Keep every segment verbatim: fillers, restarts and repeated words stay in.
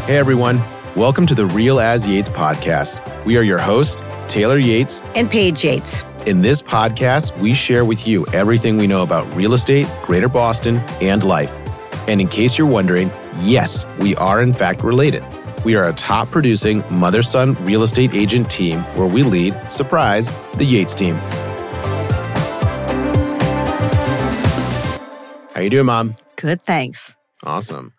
Hey everyone, welcome to the Real As Yates podcast. We are your hosts, Taylor Yates and Paige Yates. In this podcast, we share with you everything we know about real estate, Greater Boston, and life. And in case you're wondering, yes, we are in fact related. We are a top producing mother-son real estate agent team where we lead, surprise, the Yates team. How you doing, Mom? Good, thanks. Awesome.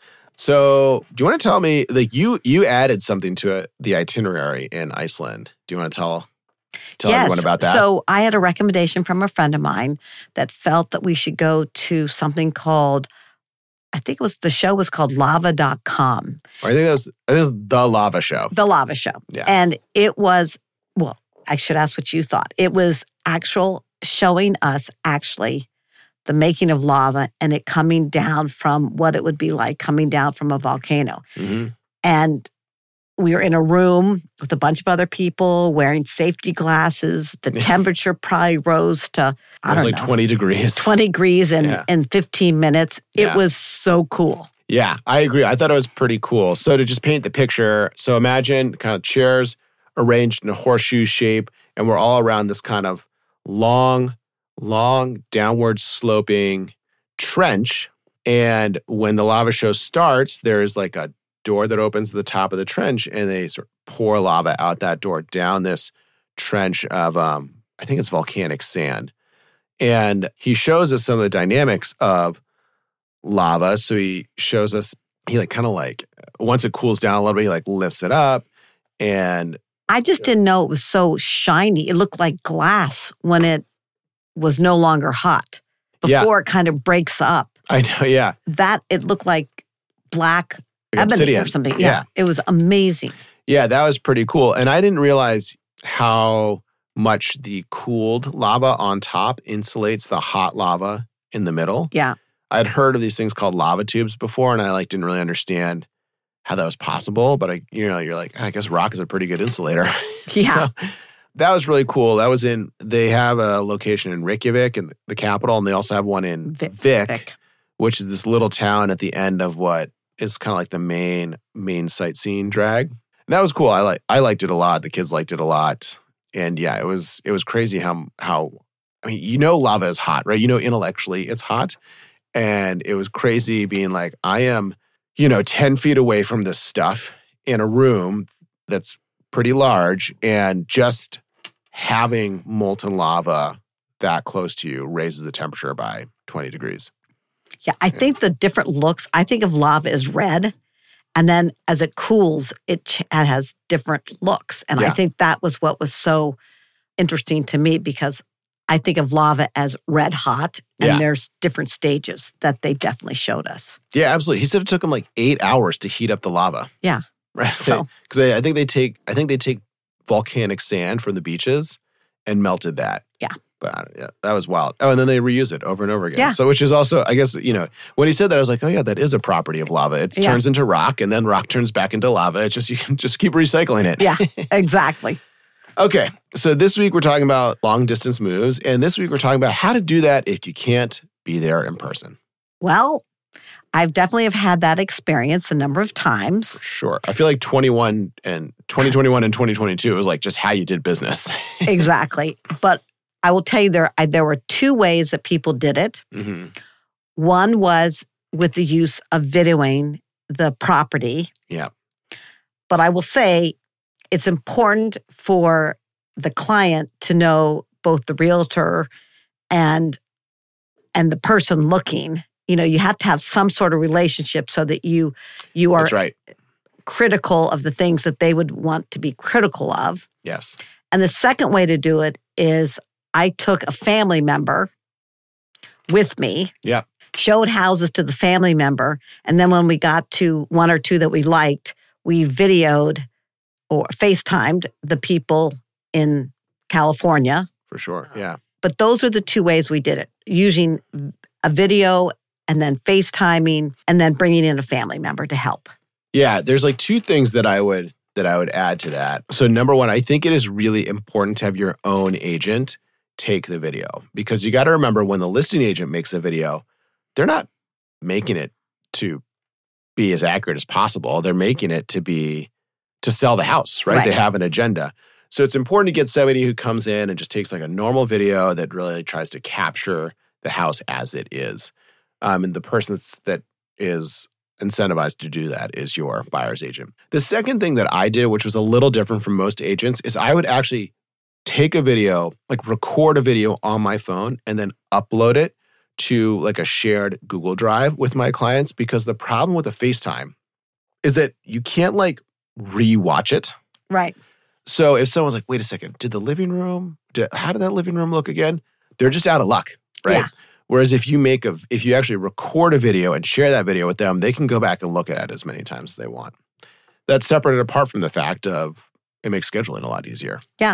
So, do you want to tell me, like you you added something to it, the itinerary in Iceland? Do you want to tell tell yes. everyone about that? So, I had a recommendation from a friend of mine that felt that we should go to something called, I think it was, the show was called lava dot com. I think that was, I think it was The Lava Show. The Lava Show. Yeah. And it was, well, I should ask what you thought. It was actual showing us actually the making of lava and it coming down from what it would be like coming down from a volcano. Mm-hmm. And we were in a room with a bunch of other people wearing safety glasses. The temperature probably rose to, I it was don't like know, twenty degrees. twenty degrees in, Yeah. in fifteen minutes. It Yeah. was so cool. Yeah, I agree. I thought it was pretty cool. So to just paint the picture, so imagine kind of chairs arranged in a horseshoe shape, and we're all around this kind of long, long downward sloping trench. And when the lava show starts, there's like a door that opens at the top of the trench, and they sort of pour lava out that door down this trench of, um, I think it's volcanic sand. And he shows us some of the dynamics of lava. So he shows us, he like kind of like, once it cools down a little bit, he like lifts it up. And I just didn't know it was so shiny. It looked like glass when it was no longer hot. Yeah. Before it kind of breaks up. I know, yeah. That, it looked like black Like ebony obsidian. or something. Yeah. Yeah. It was amazing. Yeah, that was pretty cool. And I didn't realize how much the cooled lava on top insulates the hot lava in the middle. Yeah. I'd heard of these things called lava tubes before, and I like didn't really understand how that was possible. But I, you know, you're like, I guess rock is a pretty good insulator. Yeah. So that was really cool. That was in. They have a location in Reykjavik, in the capital, and they also have one in Vic, Vic, Vic. which is this little town at the end of what is kind of like the main main sightseeing drag. And that was cool. I like I liked it a lot. The kids liked it a lot. And yeah, it was it was crazy how how I mean, you know lava is hot, right? You know intellectually it's hot. And it was crazy being like, I am, you know, ten feet away from this stuff in a room that's pretty large, and just having molten lava that close to you raises the temperature by twenty degrees. Yeah, I think the different looks, I think of lava as red, and then as it cools, it ch- it has different looks. And Yeah. I think that was what was so interesting to me, because I think of lava as red hot, and Yeah. there's different stages that they definitely showed us. Yeah, absolutely. He said it took him like eight hours to heat up the lava. Yeah. Right. So- Because I, I think they take I think they take volcanic sand from the beaches and melted that. Yeah. But I don't- yeah, that was wild. Oh, and then they reuse it over and over again. Yeah. So which is also, I guess, you know, when he said that, I was like, oh yeah, that is a property of lava. It Yeah. turns into rock, and then rock turns back into lava. It's just, you can just keep recycling it. Yeah, exactly. Okay. So this week we're talking about long distance moves. And this week we're talking about how to do that if you can't be there in person. Well, I've definitely have had that experience a number of times. Sure. I feel like twenty-one and twenty twenty-one and twenty twenty-two was like just how you did business. Exactly. But I will tell you, there, I, there were two ways that people did it. Mm-hmm. One was with the use of videoing the property. Yeah. But I will say it's important for the client to know both the realtor and and the person looking. You know, you have to have some sort of relationship so that you you are That's right. critical of the things that they would want to be critical of. Yes. And the second way to do it is I took a family member with me, Yeah. showed houses to the family member, and then when we got to one or two that we liked, we videoed or FaceTimed the people in California. For sure. Yeah. But those are the two ways we did it, using a video and then FaceTiming and then bringing in a family member to help. Yeah. There's like two things that I would that I would add to that. So number one, I think it is really important to have your own agent take the video, because you got to remember when the listing agent makes a video, they're not making it to be as accurate as possible. They're making it to be, to sell the house, right? Right. They have an agenda. So it's important to get somebody who comes in and just takes like a normal video that really tries to capture the house as it is. Um, and the person that's, that is incentivized to do that is your buyer's agent. The second thing that I did, which was a little different from most agents, is I would actually take a video, like record a video on my phone and then upload it to like a shared Google Drive with my clients, because the problem with a FaceTime is that you can't like re-watch it. Right. So if someone's like, wait a second, did the living room, did, how did that living room look again? They're just out of luck, right? Yeah. Whereas if you make a, if you actually record a video and share that video with them, they can go back and look at it as many times as they want. That's separate and apart from the fact of it makes scheduling a lot easier. Yeah.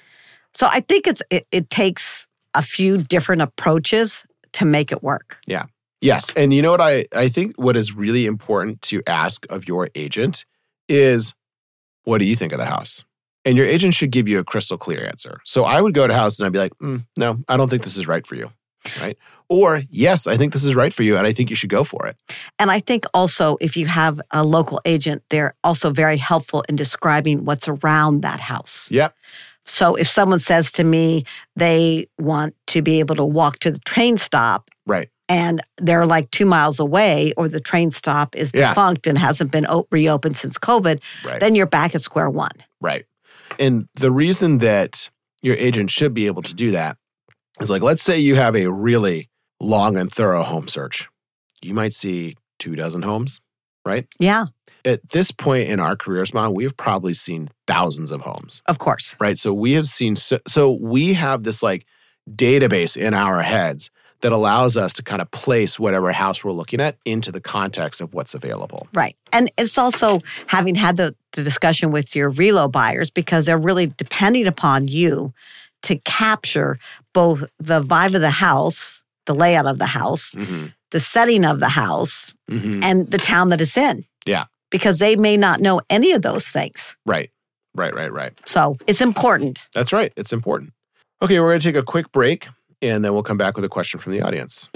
So I think it's it, it takes a few different approaches to make it work. Yeah. Yes. And you know what I, I think what is really important to ask of your agent is, what do you think of the house? And your agent should give you a crystal clear answer. So I would go to a house and I'd be like, mm, no, I don't think this is right for you, right? Or, yes, I think this is right for you and I think you should go for it. And I think also if you have a local agent, they're also very helpful in describing what's around that house. Yep. So if someone says to me they want to be able to walk to the train stop, Right. and they're like two miles away, or the train stop is Yeah. defunct and hasn't been o- reopened since COVID, Right. then you're back at square one. Right. And the reason that your agent should be able to do that is, like, let's say you have a really long and thorough home search. You might see two dozen homes, right? Yeah, At this point in our careers, Mom, we've probably seen thousands of homes, of course. right? So we have seen, so, so we have this like database in our heads that allows us to kind of place whatever house we're looking at into the context of what's available. Right. And it's also having had the, the discussion with your relo buyers, because they're really depending upon you to capture both the vibe of the house, the layout of the house, Mm-hmm. the setting of the house, Mm-hmm. and the town that it's in. Yeah. Because they may not know any of those things. Right. Right, right, right. So it's important. That's right. It's important. Okay, we're going to take a quick break, and then we'll come back with a question from the audience.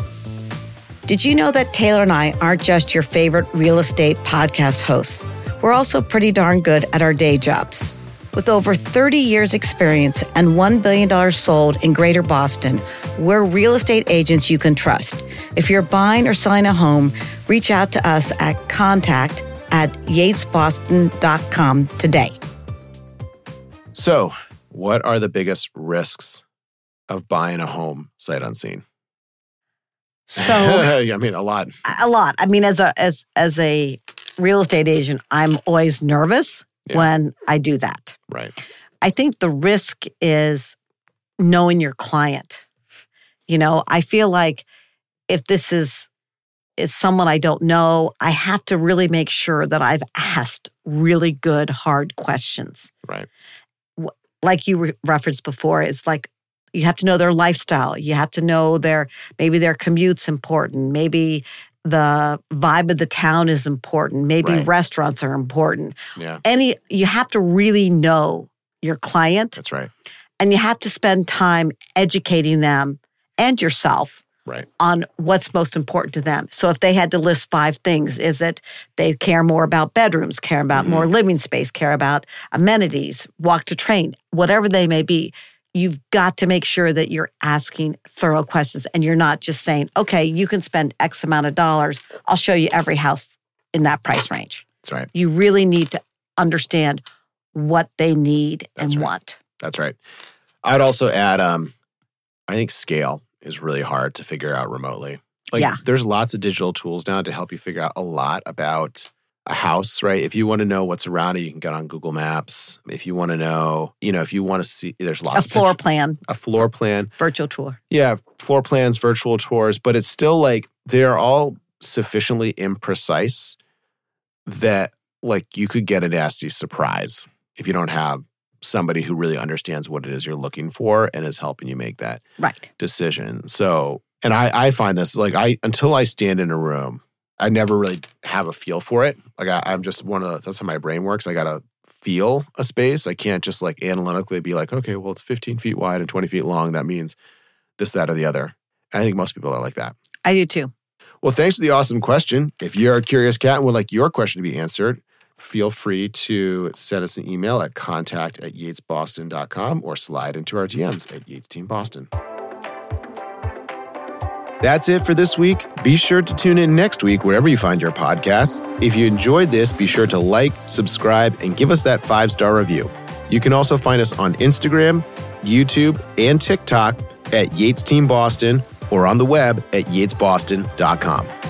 Did you know that Taylor and I aren't just your favorite real estate podcast hosts? We're also pretty darn good at our day jobs. With over thirty years experience and one billion dollars sold in Greater Boston, we're real estate agents you can trust. If you're buying or selling a home, reach out to us at contact at yates boston dot com today. So, what are the biggest risks of buying a home sight unseen? So I mean, a lot. a lot. I mean, as a as as a real estate agent, I'm always nervous Yeah. when I do that. Right. I think the risk is knowing your client. You know, I feel like if this is is someone I don't know, I have to really make sure that I've asked really good, hard questions. Right. Like you re- referenced before, it's like you have to know their lifestyle. You have to know their, maybe their commute's important. Maybe the vibe of the town is important. Maybe Right. restaurants are important. Yeah. Any, you have to really know your client, That's right. and you have to spend time educating them and yourself Right. on what's most important to them. So if they had to list five things, is it they care more about bedrooms, care about Mm-hmm. more living space, care about amenities, walk to train, whatever they may be, you've got to make sure that you're asking thorough questions and you're not just saying, okay, you can spend X amount of dollars. I'll show you every house in that price range. That's right. You really need to understand what they need That's and right. want. That's right. I'd also add, um, I think scale is really hard to figure out remotely. Like, Yeah. there's lots of digital tools now to help you figure out a lot about a house, right? If you want to know what's around it, you can get on Google Maps. If you want to know, you know, if you want to see, there's A lots of floor pictures- plan, a floor plan. virtual tour. Yeah, floor plans, virtual tours, but it's still like they're all sufficiently imprecise that like you could get a nasty surprise if you don't have somebody who really understands what it is you're looking for and is helping you make that Right. decision. So, and I, I find this like I until I stand in a room, I never really have a feel for it. Like I, I'm just one of those, that's how my brain works. I gotta feel a space. I can't just like analytically be like, okay, well, it's fifteen feet wide and twenty feet long. That means this, that, or the other. I think most people are like that. I do too. Well, thanks for the awesome question. If you're a curious cat and would like your question to be answered, feel free to send us an email at contact at yates boston dot com or slide into our D Ms at Yates Team Boston. That's it for this week. Be sure to tune in next week wherever you find your podcasts. If you enjoyed this, be sure to like, subscribe, and give us that five-star review. You can also find us on Instagram, YouTube, and TikTok at Yates Team Boston or on the web at yates boston dot com.